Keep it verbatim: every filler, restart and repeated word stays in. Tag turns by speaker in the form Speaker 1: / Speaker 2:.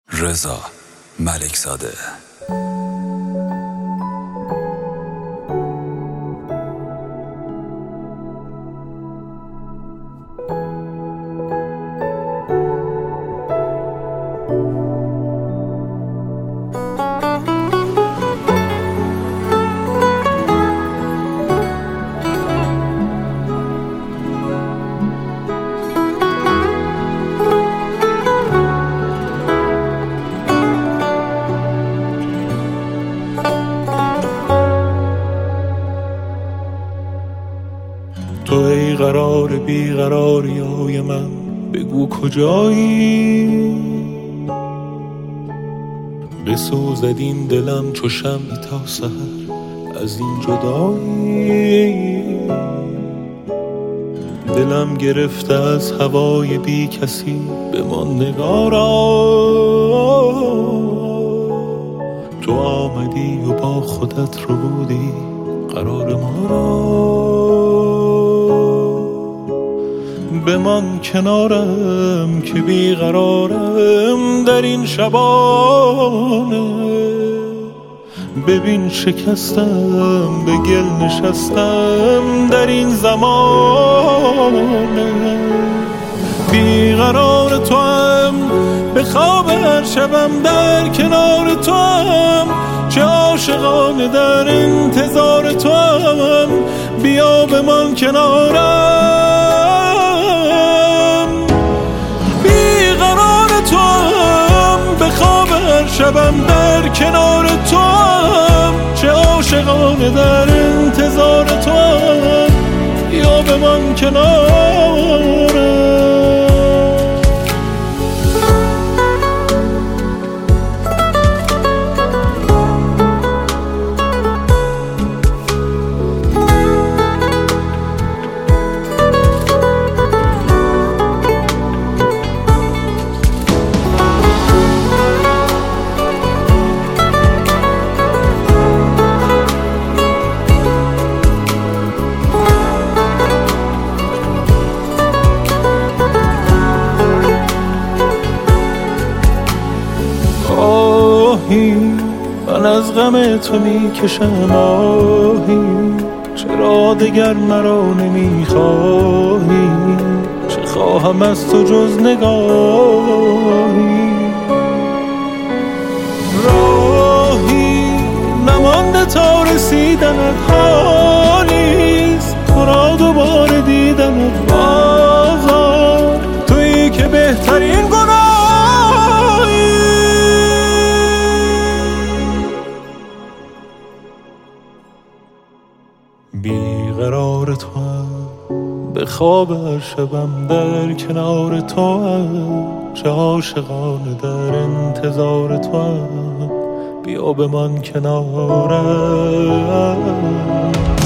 Speaker 1: رضا ملکزاده.
Speaker 2: تو ای قرار بیقراری های من، بگو کجایی؟ بسوزد این دلم چو شمعی تا سحر از این جدایی. دلم گرفته از هوای بی کسی، بمان نگارا. تو آمدی و با خودت رو بودی قرار ما را. بمان کنارم که بیقرارم در این شبانه. ببین شکستم، به گل نشستم در این زمانه. بیقرار تو هم، به خواب هر شبم در کنار تو هم. چه عاشقانه در انتظار تو هم، بیا بمان کنارم. شبم در کنار تو هم، چه عاشقانه در انتظار تو هم. یا بمان کنارم. من از غم تو می کشم آهی، چرا دگر مرا نمی خواهی؟ چه خواهم از تو جز نگاهی؟ راهی نمانده تا رسیدنت، حالیست تو را دوباره دیدنت. بازار تویی که بهترین گناهی. بیقرار تو هم، به خواب هر شبم در کنار تو هم. چه عاشقانه در انتظار تو هم، بیا بمان کنارم.